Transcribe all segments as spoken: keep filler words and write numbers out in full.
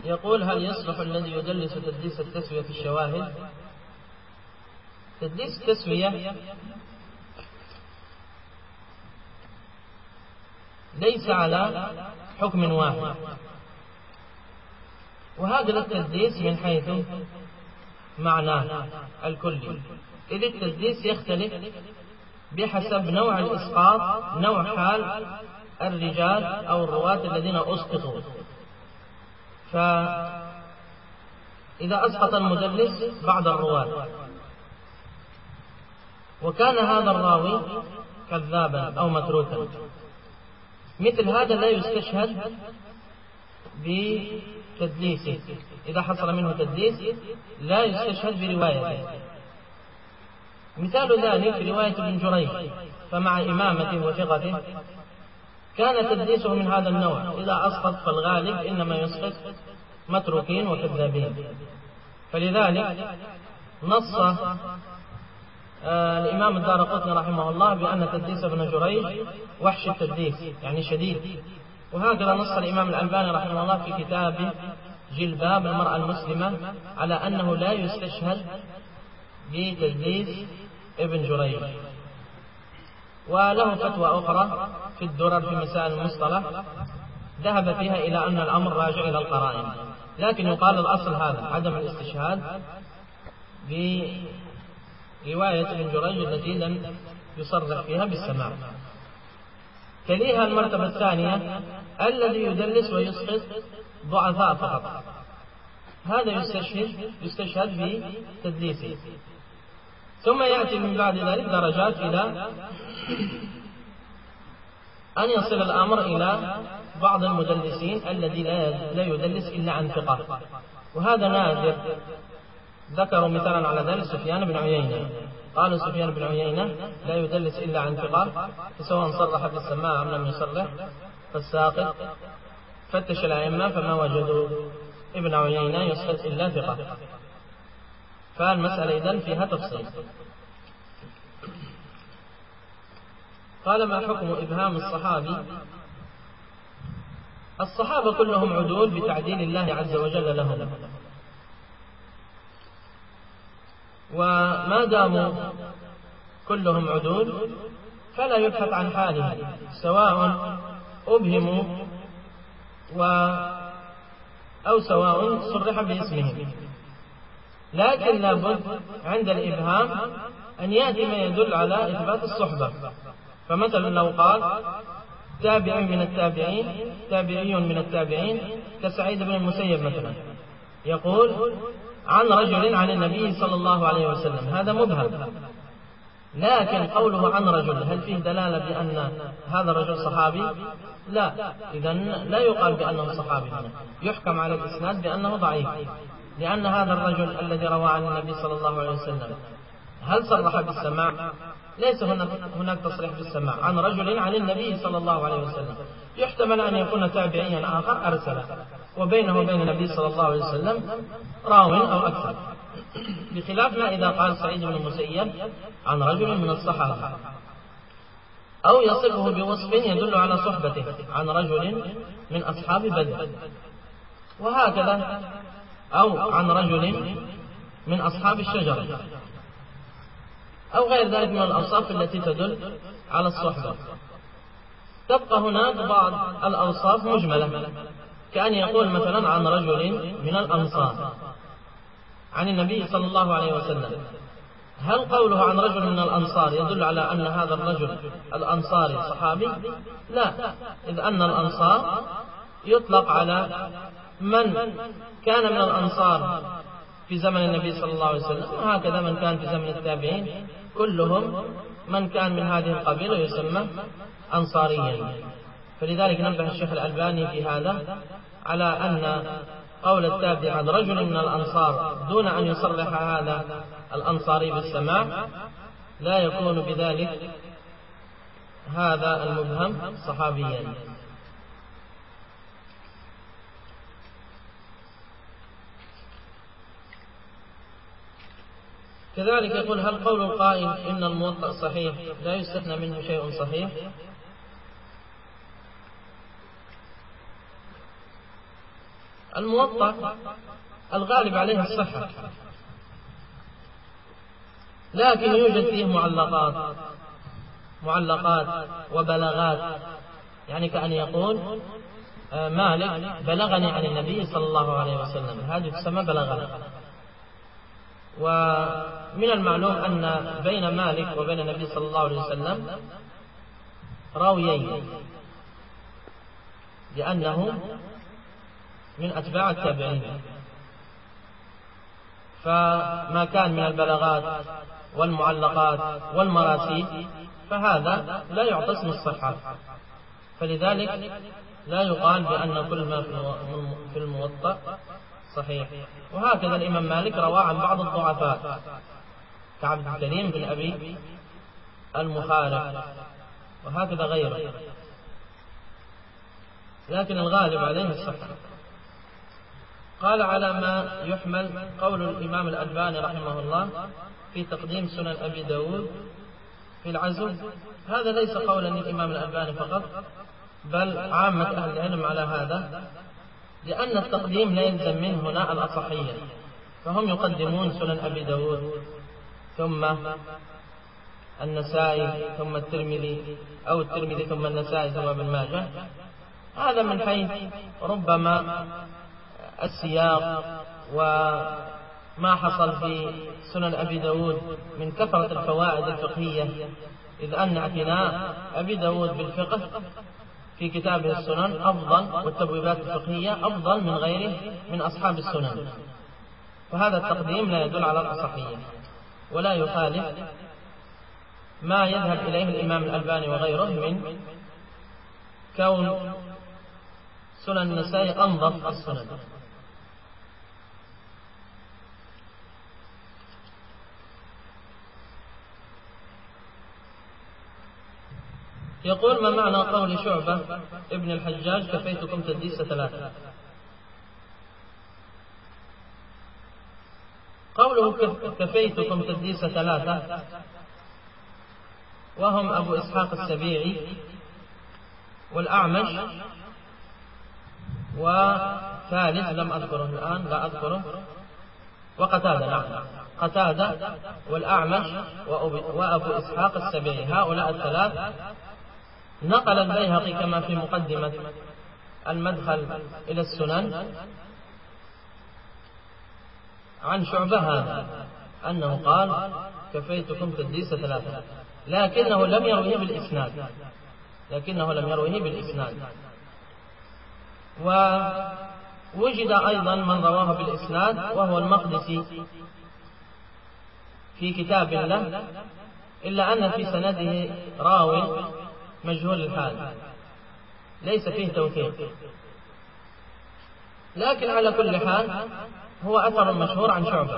يقول: هل يصلح الذي يدلس تدليس التسوية في الشواهد؟ تدليس التسوية ليس على حكم واحد، وهذا التدليس من حيث معناه الكلي، إذ التدليس يختلف بحسب نوع الإسقاط، نوع حال الرجال أو الرواة الذين أسقطوا. فإذا أسقط المدلس بعض الرواة وكان هذا الراوي كذابا أو متروكا، مثل هذا لا يستشهد بتدليسه. إذا حصل منه تدليس لا يستشهد بروايته. مثال ذلك رواية ابن جريج، فمع إمامته وثقته كان تدليسه من هذا النوع. إذا أسقط فالغالب إنما يسقط متروكين وكذابين. فلذلك نص آه الإمام الدارقطني رحمه الله بأن تدليس ابن جريج وحش التدليس، يعني شديد. وهكذا نص الإمام الألباني رحمه الله في كتابه جلباب المرأة المسلمة على أنه لا يستشهد بتدليس ابن جريج. وله فتوى أخرى في الدرر في مسائل المصطلح ذهب فيها إلى أن الأمر راجع إلى القرائن، لكن يقال الأصل هذا عدم الاستشهاد برواية ابن جريج التي لم يصرح فيها بالسماع. تليها المرتبة الثانية الذي يدلس ويسقط ضعفاء فقط، هذا يستشهد يستشهد بتدليسه. ثم يأتي من بعد ذلك درجات إلى أن يصل الأمر إلى بعض المدلسين الذي لا يدلس إلا عن ثقة، وهذا نادر. ذكروا مثالا على ذلك سفيان بن عيينة، قالوا سفيان بن عيينة لا يدلس إلا عن ثقة، فسواء صرح بالسماع أم لم يصرح فالساقط. فتش الأئمة فما وجدوا ابن عيينة يسقط إلا ثقة. فالمسألة إذن فيها تفصيل. قال: ما حكم إبهام الصحابي؟ الصحابة كلهم عدول بتعديل الله عز وجل لهم، وما داموا كلهم عدول فلا يبحث عن حالهم، سواء أبهموا و أو سواء صرح باسمهم. لكن لابد عند الإبهام أن يأتي ما يدل على إثبات الصحبة. فمثلا لو قال تابعي من التابعين، تابعي من التابعين كسعيد بن المسيب مثلا، يقول عن رجل عن النبي صلى الله عليه وسلم، هذا مبهم. لكن قوله عن رجل هل فيه دلالة بأن هذا الرجل صحابي؟ لا، إذن لا يقال بأنه صحابي، يحكم على الإسناد بأنه ضعيف، لأن هذا الرجل الذي روى عن النبي صلى الله عليه وسلم هل صرح بالسماع؟ ليس هناك, هناك تصريح بالسماع عن رجل عن النبي صلى الله عليه وسلم. يحتمل أن يكون تابعيا آخر أرسل وبينه وبين النبي صلى الله عليه وسلم راو أو أكثر، بخلاف ما إذا قال سعيد بن المسيب عن رجل من الصحابة، أو يصفه بوصف يدل على صحبته عن رجل من أصحاب بدر، وهكذا، أو عن رجل من أصحاب الشجرة، أو غير ذلك من الأوصاف التي تدل على الصحبة. تبقى هناك بعض الأوصاف مجملة، كأن يقول مثلا عن رجل من الأنصار عن النبي صلى الله عليه وسلم، هل قوله عن رجل من الأنصار يدل على أن هذا الرجل الأنصاري صحابي؟ لا، إذ أن الأنصار يطلق على من كان من الأنصار في زمن النبي صلى الله عليه وسلم، وهكذا من كان في زمن التابعين، كلهم من كان من هذه القبيلة يسمى أنصاريا. فلذلك نبه الشيخ الألباني في هذا على أن قول التابع عن رجل من الأنصار دون أن يصرح هذا الأنصاري بالسماع لا يكون بذلك هذا المبهم صحابيا. كذلك يقول: هل قول القائل إن الموطأ صحيح لا يستثنى منه شيء صحيح؟ الموطأ الغالب عليه الصحة، لكن يوجد فيه معلقات معلقات وبلاغات، يعني كأن يقول مالك بلغني عن النبي صلى الله عليه وسلم، هذه تسمى بلغني. ومن المعلوم أن بين مالك وبين النبي صلى الله عليه وسلم راويين، لأنه من أتباع التابعين، فما كان من البلاغات والمعلقات والمراسيل فهذا لا يعطي اسم الصحة، فلذلك لا يقال بأن كل ما في الموطأ صحيح. وهكذا الإمام مالك روى عن بعض الضعفاء كعبد الكريم بن أبي المخارق، وهكذا غيره، لكن الغالب عليه الصحة. قال على ما يحمل قول الإمام الألباني رحمه الله في تقديم سنن أبي داود في العزو، هذا ليس قولا للإمام الألباني فقط، بل عامة أهل العلم على هذا، لأن التقديم لا يلزم منه هنا الأصحية، فهم يقدمون سنن أبي داود ثم النسائي ثم الترمذي، أو الترمذي ثم النسائي ثم ابن ماجه، هذا من حيث ربما السياق وما حصل في سنن أبي داود من كثرة الفوائد الفقهية، إذ أن اعتناء أبي داود بالفقه في كتابه السنن أفضل، والتبويبات الفقهية أفضل من غيره من أصحاب السنن، فهذا التقديم لا يدل على الأصحية، ولا يخالف ما يذهب إليه الإمام الألباني وغيره من كون سنن النسائي أنظف السنن. يقول: ما معنى قول شعبة ابن الحجاج كفيتكم تدليس ثلاثة؟ قوله كفيتكم تدليس ثلاثة وهم أبو إسحاق السبيعي والأعمش وثالث لم أذكره الآن، لا أذكره، وقتادة، نعم قتادة والأعمش وأبو إسحاق السبيعي، هؤلاء الثلاث نقل البيهقي كما في مقدمة المدخل إلى السنن عن شعبة هذا أنه قال كفيتكم تدليس ثلاثة، لكنه لم يروه بالإسناد لكنه لم يروه بالإسناد ووجد أيضا من رواه بالإسناد وهو المقدسي في كتاب له، إلا أن في سنده راو مجهول الحال ليس فيه توثيق، لكن على كل حال هو أثر مشهور عن شعبة.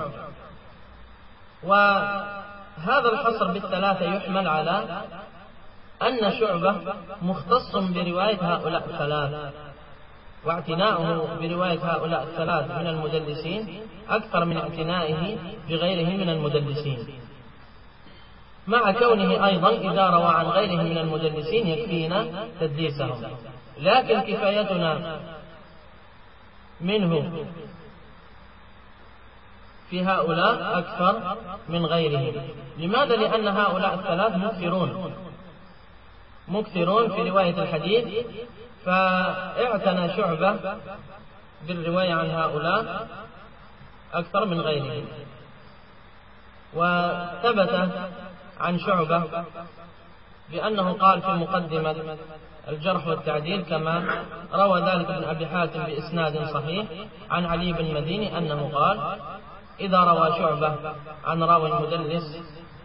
وهذا الحصر بالثلاثة يحمل على أن شعبة مختص برواية هؤلاء الثلاث، واعتناؤه برواية هؤلاء الثلاث من المدلسين أكثر من اعتنائه بغيره من المدلسين، مع كونه أيضا إذا روى عن غيره من المدلسين يكفينا تدليسهم، لكن كفايتنا منه في هؤلاء أكثر من غيرهم. لماذا؟ لأن هؤلاء الثلاث مكثرون مكثرون في رواية الحديث، فاعتنى شعبة بالرواية عن هؤلاء أكثر من غيرهم. وثبت عن شعبة بأنه قال في مقدمة الجرح والتعديل كما روى ذلك ابن أبي حاتم بإسناد صحيح عن علي بن مديني أنه قال: إذا روى شعبة عن راوي مدلس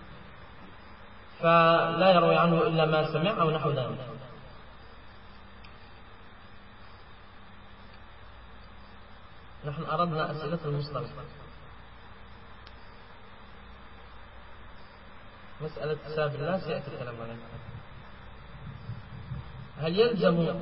فلا يروي عنه إلا ما سمع أو نحو ذلك. نحن أردنا أسئلة المصطلح. مسألة حساب الله سيأتي الكلام عليها. هل يلزم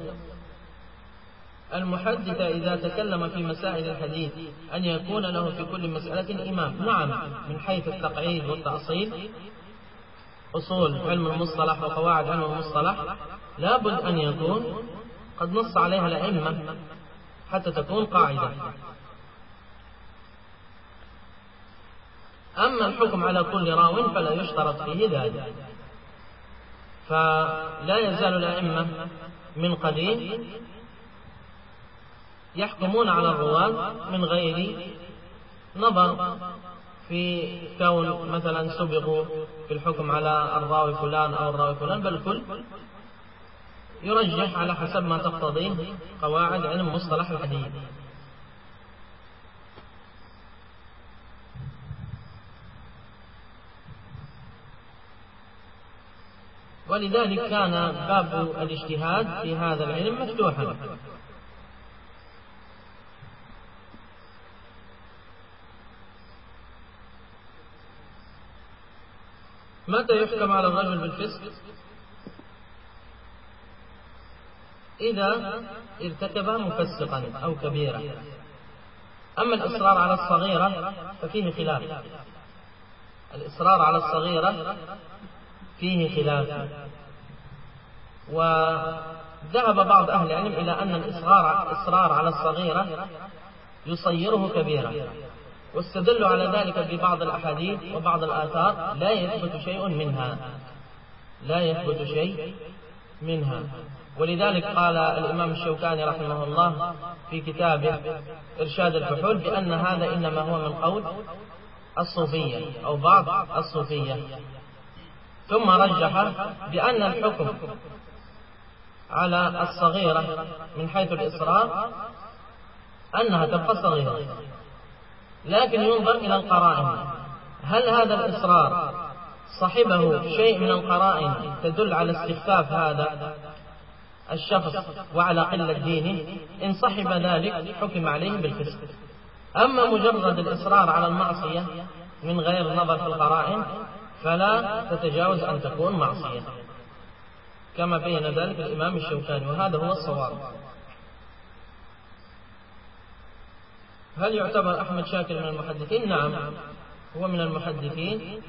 المحدث إذا تكلم في مسائل الحديث أن يكون له في كل مسألة إمام؟ نعم، من حيث التقعيد والتأصيل، أصول علم المصطلح وقواعد علم المصطلح لابد أن يكون قد نص عليها الأئمة حتى تكون قاعدة. أما الحكم على كل راو فلا يشترط فيه ذلك، فلا يزال الأئمة من قديم يحكمون على الرواة من غير نظر في كون مثلا سبقوا في الحكم على الراوي فلان أو الراوي فلان، بل الكل يرجح على حسب ما تقتضيه قواعد علم مصطلح الحديث. ولذلك كان باب الاجتهاد في هذا العلم مفتوحا. متى يحكم على الرجل بالفسق؟ إذا ارتكب مفسقا أو كبيرا. أما الإصرار على الصغيرة ففيه خلاف، الإصرار على الصغيرة فيه خلاف، وذهب بعض أهل العلم إلى أن الإصرار على الصغيرة يصيره كبيرا، واستدلوا على ذلك ببعض الأحاديث وبعض الآثار لا يثبت شيء منها لا يثبت شيء منها ولذلك قال الإمام الشوكاني رحمه الله في كتابه إرشاد الفحول بأن هذا إنما هو من قول الصوفية أو بعض الصوفية، ثم رجح بأن الحكم على الصغيرة من حيث الإصرار أنها تبقى صغيرة، لكن ينظر إلى القرائن، هل هذا الإصرار صحبه شيء من القرائن تدل على استخفاف هذا الشخص وعلى قلة دينه؟ إن صحب ذلك حكم عليه بالفسق. أما مجرد الإصرار على المعصية من غير نظر في القرائن فلا تتجاوز أن تكون معصية، كما بين ذلك الإمام الشوكاني، وهذا هو الصواب. هل يعتبر أحمد شاكر من المحدثين؟ نعم، هو من المحدثين،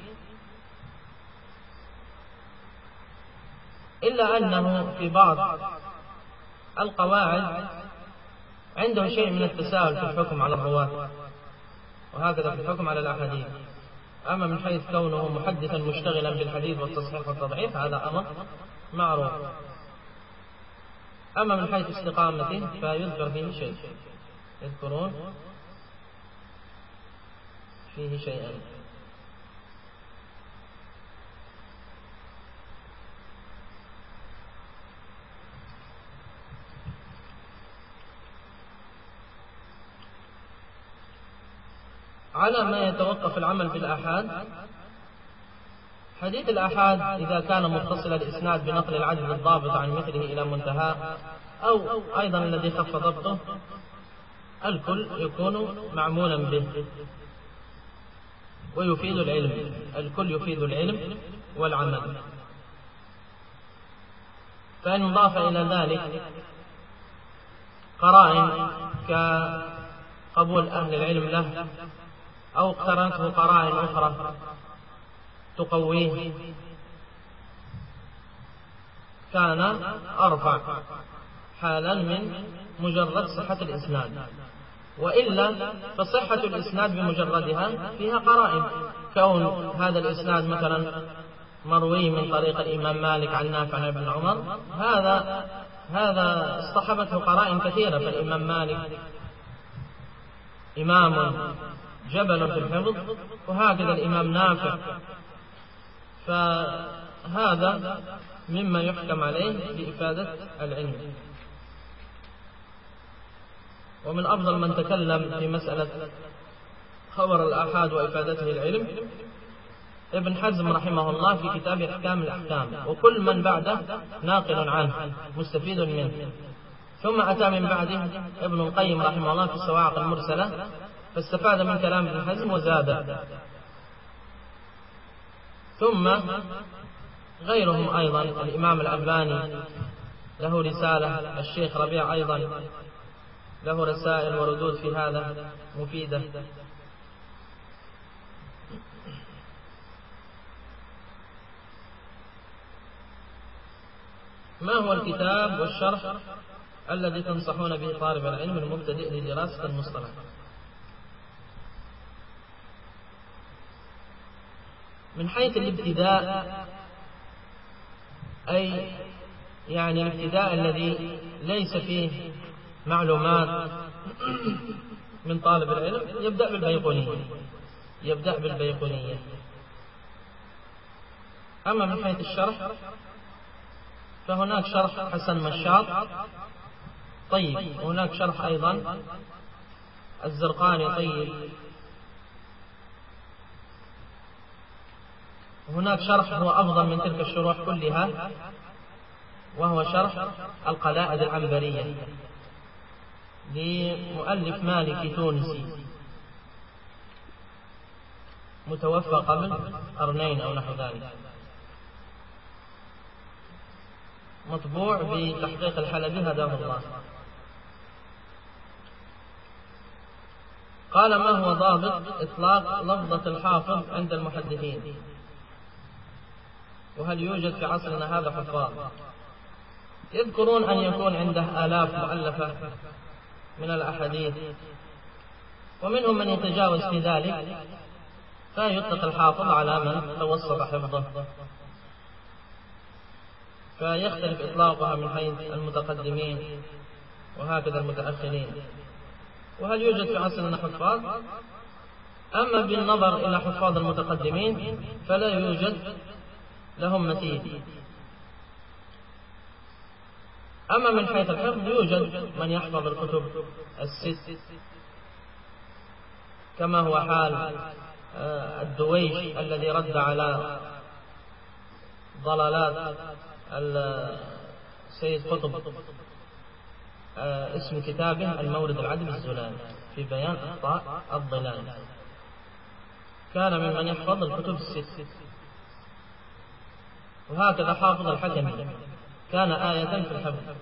إلا أنه في بعض القواعد عنده شيء من التساهل في الحكم على الرواة، وهكذا في الحكم على الأحاديث. أما من حيث كونه محدثا مشتغلا بالحديث والتصحيح والتضعيف هذا أمر معروف. أما من حيث استقامته فيذكر فيه شيء، يذكرون فيه شيئا. على ما يتوقف العمل بالآحاد، حديث الآحاد إذا كان متصل الإسناد بنقل العدل الضابط عن مثله إلى منتهى، أو أيضا الذي خف ضبطه، الكل يكون معمولا به ويفيد العلم، الكل يفيد العلم والعمل. فإن ضاف إلى ذلك قرائن كقبول أهل العلم له أو اقترنته قرائن أخرى تقويه كان أرفع حالا من مجرد صحة الإسناد، وإلا فصحة الإسناد بمجردها فيها قرائن، كون هذا الإسناد مثلا مروي من طريق الإمام مالك عن نافع عن ابن عمر، هذا هذا اصطحبته قرائن كثيرة، فالإمام مالك إمام جبل في الحفظ، وهكذا الإمام نافع، فهذا مما يحكم عليه بإفادة العلم. ومن أفضل من تكلم في مسألة خبر الآحاد وإفادته العلم ابن حزم رحمه الله في كتاب أحكام الأحكام، وكل من بعده ناقل عنه مستفيد منه. ثم أتى من بعده ابن القيم رحمه الله في الصواعق المرسلة، فاستفاد من كلام ابن حزم وزاد. ثم غيرهم أيضا، الإمام الألباني له رسالة، الشيخ ربيع أيضا له رسائل وردود في هذا مفيدة. ما هو الكتاب والشرح الذي تنصحون به طالب العلم المبتدئ لدراسة المصطلح. من حيث الابتداء، أي يعني الابتداء الذي ليس فيه معلومات من طالب العلم، يبدأ بالبيقونية يبدأ بالبيقونية أما من حيث الشرح فهناك شرح حسن مشاط طيب، وهناك شرح أيضا الزرقاني طيب، وهناك شرح هو أفضل من تلك الشروح كلها، وهو شرح القلائد العنبرية لمؤلف مالكي تونسي متوفى قبل قرنين أو نحو ذلك، مطبوع بتحقيق الحلبي هداه الله. قال: ما هو ضابط إطلاق لفظة الحافظ عند المحدثين؟ وهل يوجد في عصرنا هذا حفاظ؟ يذكرون أن يكون عنده آلاف مؤلفة من الأحاديث، ومنهم من يتجاوز في ذلك فيطلق الحافظ على من توسط حفظه، فيختلف إطلاقها من حيث المتقدمين وهكذا المتأخرين. وهل يوجد في عصرنا حفاظ؟ أما بالنظر إلى حفاظ المتقدمين فلا يوجد لهم مثيل. أما من حيث الحفظ يوجد من يحفظ الكتب الست، كما هو حال الدويش الذي رد على ضلالات السيد قطب، اسم كتابه المورد العذب الزلال في بيان أخطاء الضلال. كان ممن يحفظ الكتب الست. وهكذا حافظ الحكمي كان آية في الحفظ.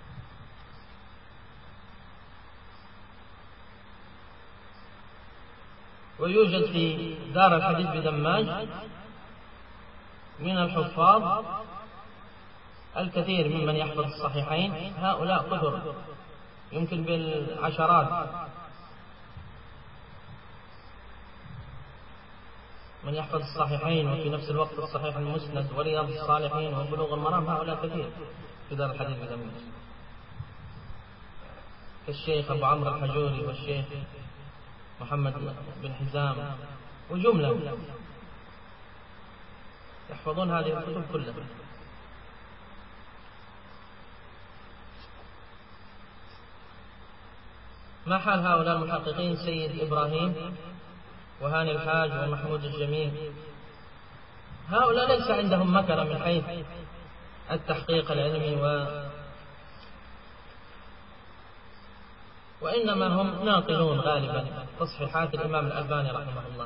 ويوجد في دار الحديث بدماج من الحفاظ الكثير ممن يحفظ الصحيحين، هؤلاء كثر يمكن بالعشرات، من يحفظ الصحيحين وفي نفس الوقت الصحيح المسند ورياض الصالحين وبلوغ المرام، هؤلاء كثير في دار الحديث بدماج، كالشيخ أبو عمرو الحجوري والشيخ محمد بن حزام وجملة يحفظون هذه الكتب كلها. ما حال هؤلاء المحققين سيد إبراهيم وهاني الحاج ومحمود الجميل؟ هؤلاء ليس عندهم مكنة من حيث التحقيق العلمي و... وإنما هم ناقلون غالبا تصحيحات الإمام الألباني رحمه الله.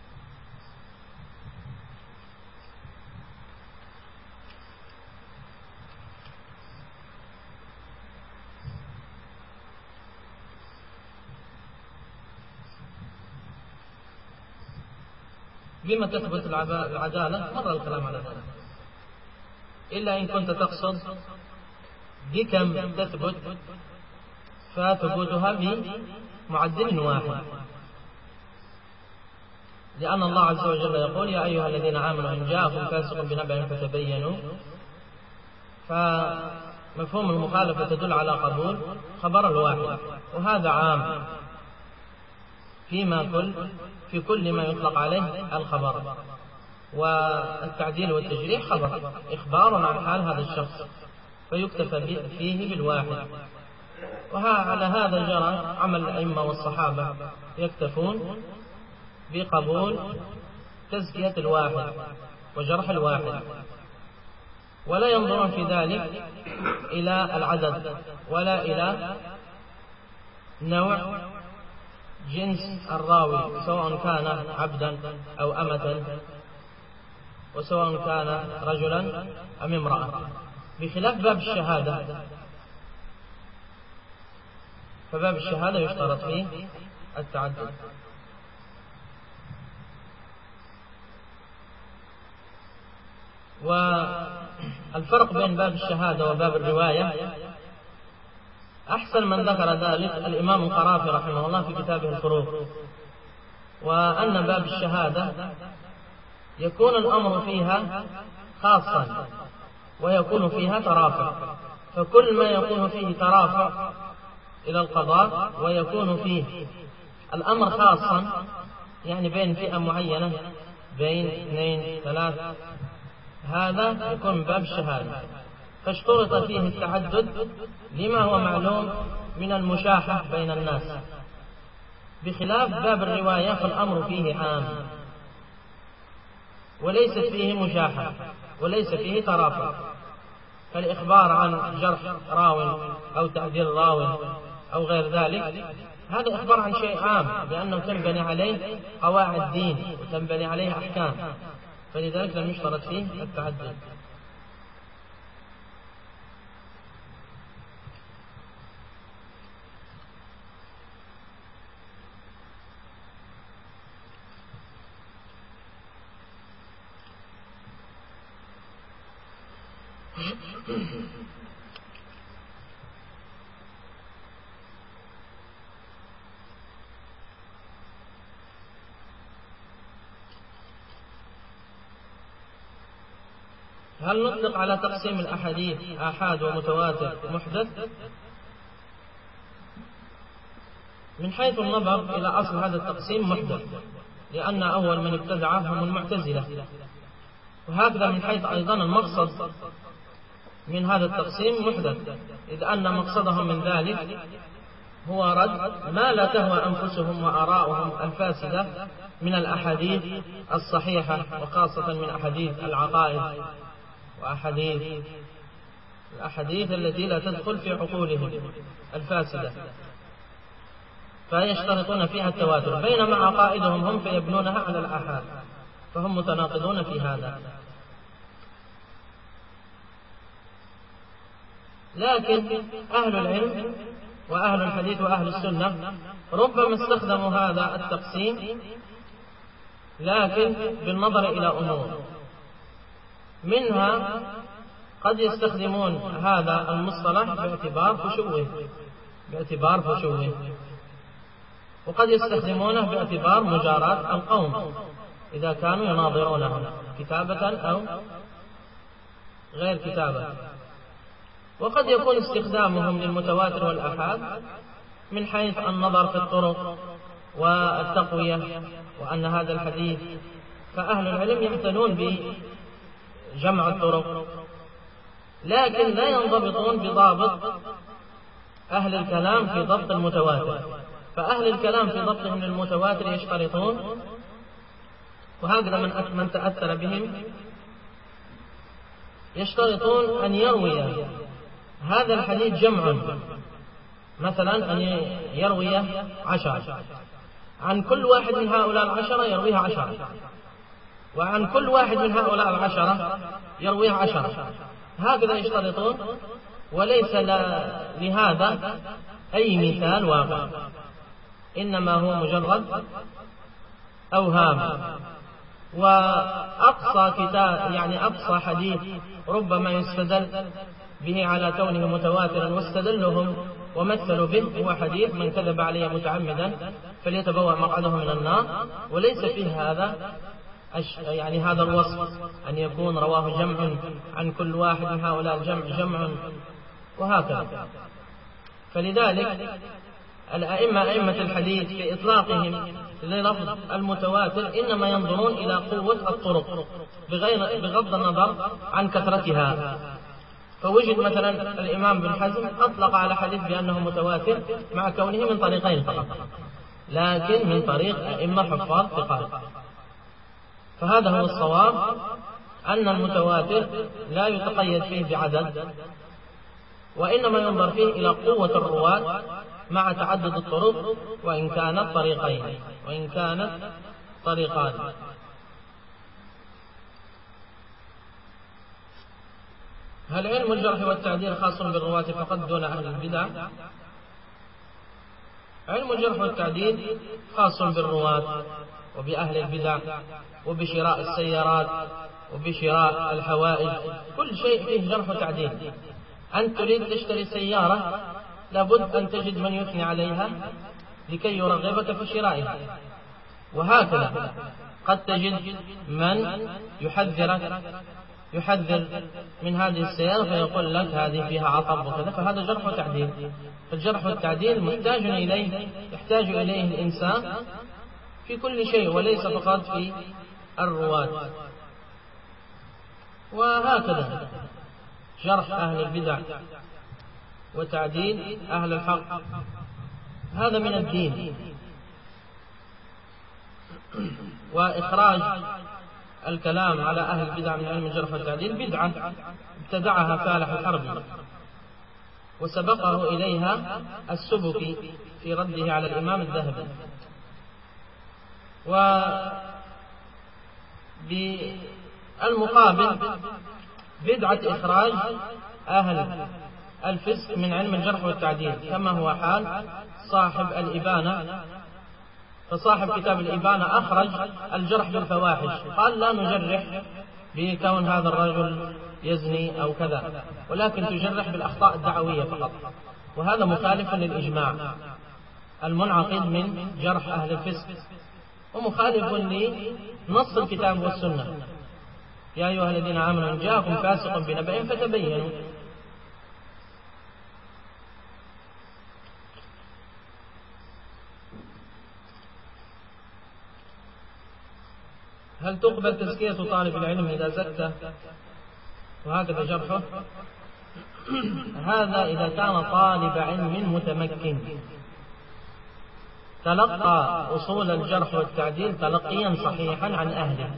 بما تثبت العدالة؟ مر الكلام على ذلك، إلا إن كنت تقصد بكم تثبت، فثبوتها بمعدل واحد، لأن الله عز وجل يقول: يا أيها الذين آمنوا إن جاءكم فاسق بنبأ فتبينوا، فمفهوم المخالفة تدل على قبول خبر الواحد، وهذا عام فيما كل في كل ما يطلق عليه الخبر، والتعديل والتجريح خبر إخبار عن حال هذا الشخص، فيكتفى فيه بالواحد. وعلى هذا جرى عمل الأئمة والصحابة، يكتفون بقبول تزكية الواحد وجرح الواحد، ولا ينظرون في ذلك إلى العدد ولا إلى نوع جنس الراوي، سواء كان عبدا أو أمة، وسواء كان رجلا أم امرأة، بخلاف باب الشهادة. فباب الشهادة يشترط فيه التعدد. والفرق بين باب الشهادة وباب الرواية أحسن من ذكر ذلك الإمام القرافي رحمه الله في كتابه الفروق، وأن باب الشهادة يكون الأمر فيها خاصا ويكون فيها ترافع، فكل ما يكون فيه ترافع إلى القضاء ويكون فيه الأمر خاصا، يعني بين فئة معينة، بين اثنين ثلاث، هذا يكون من باب الشهادة. فاشترط فيه التعدد لما هو معلوم من المشاحة بين الناس، بخلاف باب الرواية فالأمر فيه عام وليست فيه مشاحة وليس فيه ترافع. فالإخبار عن جرح راو أو تعديل راو أو غير ذلك هذا إخبار عن شيء عام، لأنه تنبني عليه قواعد دين وتنبني عليه أحكام، فلذلك لم يشترط فيه التعدد. هل نطلق على تقسيم الأحاديث آحاد ومتواتر محدث؟ من حيث النظر إلى أصل هذا التقسيم محدث، لأن أول من ابتدعه هم المعتزلة، وهكذا من حيث أيضا المقصد من هذا التقسيم محدث، إذ أن مقصدهم من ذلك هو رد ما لا تهوى أنفسهم وآراؤهم الفاسدة من الأحاديث الصحيحة، وخاصة من أحاديث العقائد وأحاديث الأحاديث التي لا تدخل في عقولهم الفاسدة، فيشترطون فيها التواتر، بينما عقائدهم هم فيبنونها على الآحاد، فهم متناقضون في هذا. لكن أهل العلم وأهل الحديث وأهل السنة ربما استخدموا هذا التقسيم لكن بالنظر إلى أمور، منها قد يستخدمون هذا المصطلح باعتبار فشوه باعتبار فشوه وقد يستخدمونه باعتبار مجاراة القوم إذا كانوا يناظرونهم كتابة أو غير كتابة، وقد يكون استخدامهم للمتواتر والآحاد من حيث النظر في الطرق والتقوية، وأن هذا الحديث فأهل العلم يعتنون بجمع الطرق، لكن لا ينضبطون بضابط أهل الكلام في ضبط المتواتر. فأهل الكلام في ضبطهم للمتواتر يشترطون، وهكذا من من تأثر بهم يشترطون أن يروي هذا الحديث جمع، مثلا أن يروي عشرة، عن كل واحد من هؤلاء العشرة يرويها عشرة، وعن كل واحد من هؤلاء العشرة يرويها عشرة، هكذا يشترطون، وليس لهذا أي مثال واقع، إنما هو مجرد أوهام. وأقصى كتاب يعني أقصى حديث ربما يستدل به على كونه متواترا واستدلهم ومثلوا به هو حديث من كذب علي متعمدا فليتبوأ مقعده من النار، وليس فيه هذا يعني هذا الوصف أن يكون رواه جمع عن كل واحد من هؤلاء الجمع جمع وهكذا. فلذلك الأئمة أئمة الحديث في إطلاقهم للفظ المتواتر إنما ينظرون إلى قوة الطرق بغير بغض النظر عن كثرتها. فوجد مثلا الإمام بن حزم أطلق على حديث بأنه متواتر مع كونه من طريقين فقط، لكن من طريق أئمة حفاظ ثقات. فهذا هو الصواب، أن المتواتر لا يتقيد فيه بعدد، وإنما ينظر فيه إلى قوة الرواة مع تعدد الطرق، وإن كانت طريقين وإن كانت طريقان. هل علم الجرح والتعديل خاص بالرواة فقط دون أهل البدع؟ علم الجرح والتعديل خاص بالرواة وبأهل البدع وبشراء السيارات وبشراء الحوائج، كل شيء فيه جرح وتعديل. أنت تريد تشتري سيارة لابد أن تجد من يثني عليها لكي يرغبك في شرائها. وهكذا قد تجد من يحذرك يحذر من هذه السيارة فيقول لك هذه فيها عطب وكذا، فهذا جرح وتعديل. فالجرح والتعديل محتاج إليه يحتاج إليه الإنسان في كل شيء وليس فقط في الرواة. وهكذا جرح أهل البدع وتعديل أهل الحق، هذا من الدين. وإخراج الكلام على أهل البدع من علم الجرح والتعديل بدعة ابتدعها فالح الحربي وسبقه إليها السبكي في رده على الإمام الذهبي. وبالمقابل بدعة إخراج أهل الفسق من علم الجرح والتعديل كما هو حال صاحب الإبانة. فصاحب كتاب الإبانة أخرج الجرح بالفواحش، قال لا نجرح بكون هذا الرجل يزني أو كذا، ولكن تجرح بالأخطاء الدعوية فقط، وهذا مخالف للإجماع المنعقد من جرح أهل الفسق، ومخالف لنص الكتاب والسنة. يا أيها الذين آمنوا إن جاءكم فاسق بنبأ فتبينوا. هل تقبل تزكية طالب العلم إذا زكى وهكذا جرحه؟ هذا إذا كان طالب علم متمكن تلقى أصول الجرح والتعديل تلقيا صحيحا عن أهله،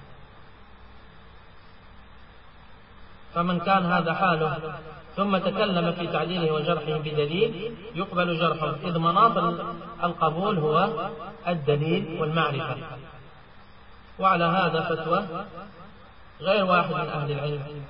فمن كان هذا حاله ثم تكلم في تعديله وجرحه بدليل يقبل جرحه، إذ مناط القبول هو الدليل والمعرفة. وعلى هذا فتوى غير واحد من أهل العلم.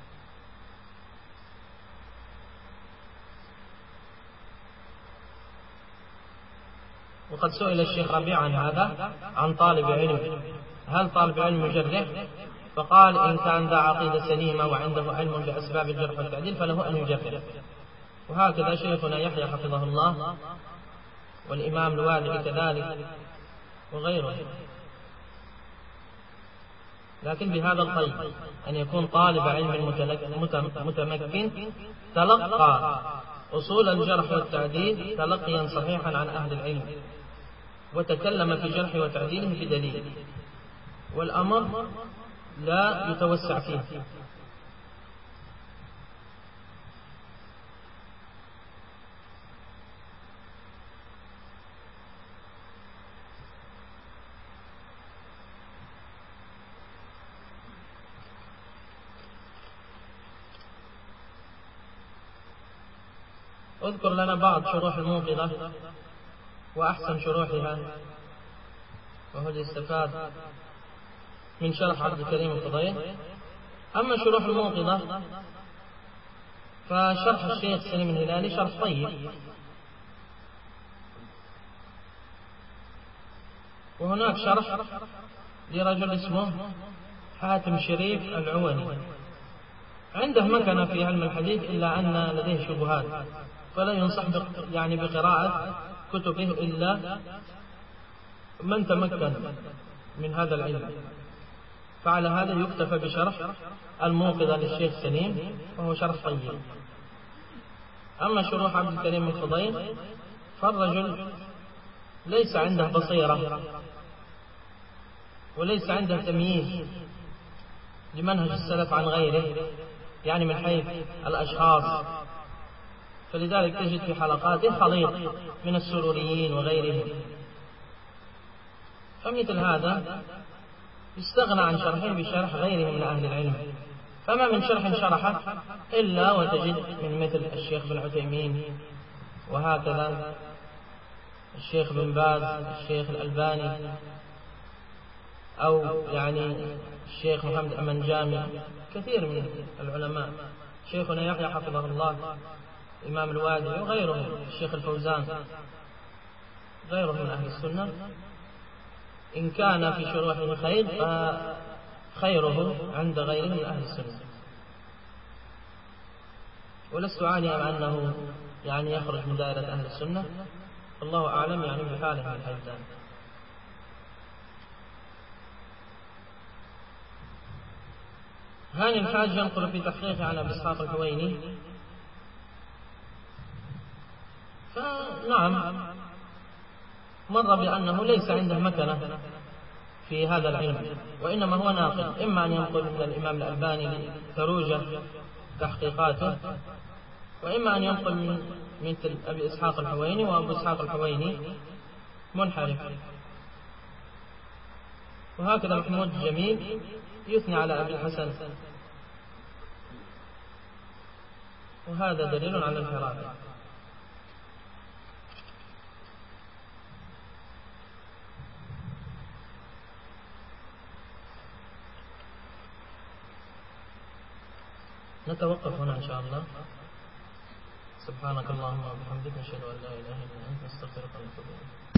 وقد سئل الشيخ ربيع عن هذا عن طالب علم، هل طالب علم يجرح؟ فقال إن كان ذا عقيدة سليمة وعنده علم بأسباب الجرح والتعديل فله أن يجرح. وهكذا شيخنا يحيى حفظه الله والإمام الوالد كذلك وغيره، لكن بهذا القيد أن يكون طالب علم متمكن تلقى أصول الجرح والتعديل تلقيا صحيحا عن أهل العلم وتكلم في جرح وتعديله بدليل، والأمر لا يتوسع فيه. اذكر لنا بعض شروح الموقظة وأحسن شروحها، وهو الاستفاد من شرح عبد الكريم الفضيل. أما شروح الموقظة فشرح الشيخ سليم الهلالي شرح طيب، وهناك شرح لرجل اسمه حاتم شريف العواني، عنده مكنة في علم الحديث إلا أن لديه شبهات، فلا ينصح يعني بقراءة كتبه إلا من تمكن من هذا العلم. فعلى هذا يكتفى بشرح الموقظة للشيخ سليم وهو شرح طيب. أما شروح عبد الكريم الفضيل فالرجل ليس عنده بصيرة وليس عنده تمييز لمنهج السلف عن غيره، يعني من حيث الأشخاص، فلذلك تجد في حلقاته خليط من السروريين وغيرهم. فمثل هذا يستغنى عن شرحه بشرح غيره من أهل العلم، فما من شرح شرحه إلا وتجد من مثل الشيخ بن عثيمين، وهكذا الشيخ بن باز، الشيخ الألباني، أو يعني الشيخ محمد أمن جامع، كثير من العلماء، شيخنا يحيى حفظه الله، إمام الوادي وغيرهم، الشيخ الفوزان، غيرهم من أهل السنة. إن كان في شروحه خير فخيره عند غيره من أهل السنة. ولست عالما أنه يعني يخرج من دائرة أهل السنة، الله أعلم يعني بحاله من حيث ذلك. هاني الحاج ينقل في تحقيقه عن أبي إسحاق الحويني، فنعم مر بأنه ليس عنده مكنة في هذا العلم، وإنما هو ناقل، إما أن ينقل من الإمام الألباني لتروج تحقيقاته، وإما أن ينقل من مثل أبي إسحاق الحويني، وأبو إسحاق الحويني منحرف. وهكذا محمود جميل يثني على أبي الحسن، وهذا دليل على الانحراف. نتوقف هنا إن شاء الله. سبحانك اللهم وبحمدك، نشهد أن لا إله إلا أنت، نستغفرك ونتوب إليك.